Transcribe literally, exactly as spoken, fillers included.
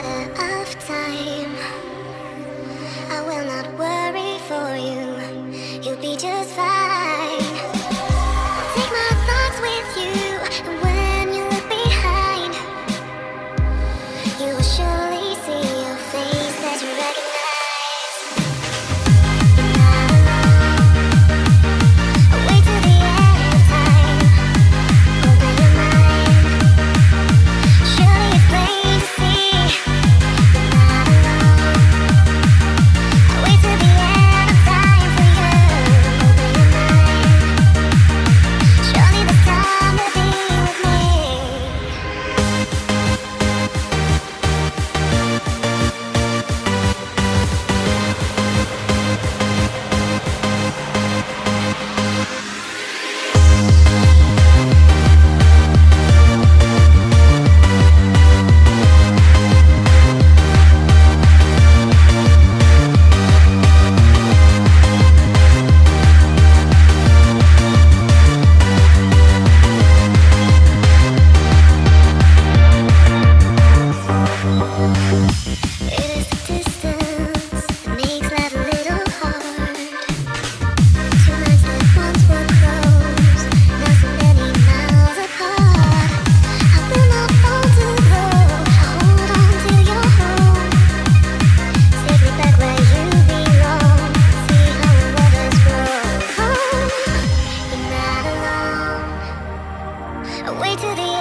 matter of time. I will not worry for you. You'll be just fine. I'll take my thoughts with you, and when you look behind, you will surely see your face that you recognize. Away to the